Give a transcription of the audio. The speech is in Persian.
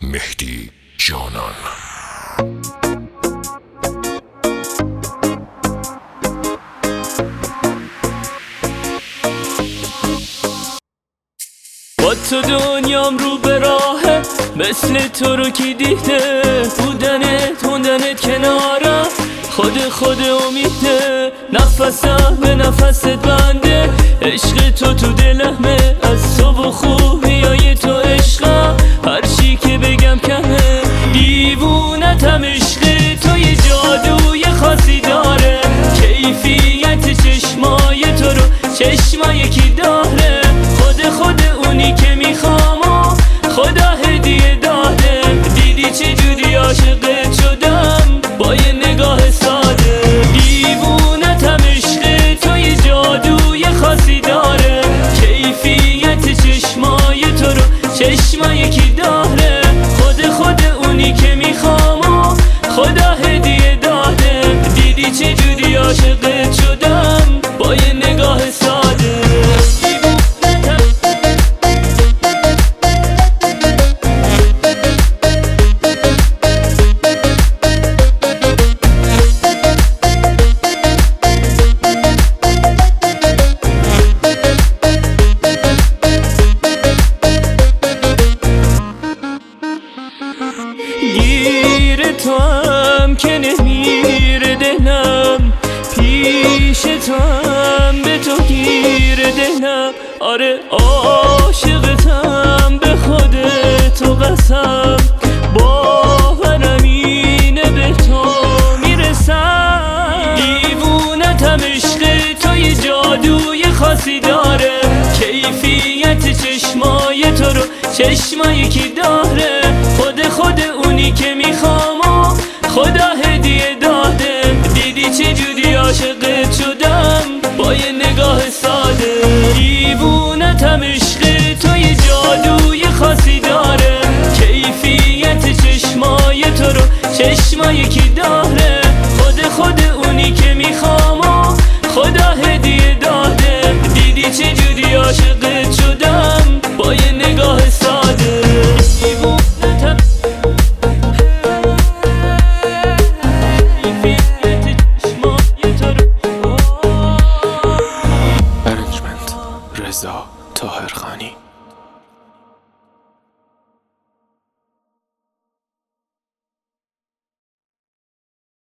مهدی جانان. با تو دنیام رو به راهه، مثل تو رو کی دیده؟ بودنت کنارم، خود امیده. نفسم به نفست بنده، عشق تو دلمه. از تو و خوبیای تو عشقم، هر چی که بگم کمه. دیوونتم عشق تو، یه جادوی خاصی داره. کیفیت چشمای تو رو چشمای یکی داره. خود اونی که میخوام و خدا هدیه داده. دیدی چجوری عاشقت شدم با یه نگاه ساده. دیوونتم عشق تو، یه جادوی خاصی داره. کیفیت چشمای تو رو چشمای یکی داره. خود اونی که میخوام و خدا هدیه داده. دیدی چجوری عاشقت شدم با یه نگاه ساده. گیر تو هم که نمیره دلم، پیش تو هم به تو گیر دلم. آره عاشقتم به خودتو قسم، باورم اینه به تو میرسم. دیوونتم عشق تو، یه جادوی خاصی داره. کیفیت چشمای تو رو چشمای یکی داره.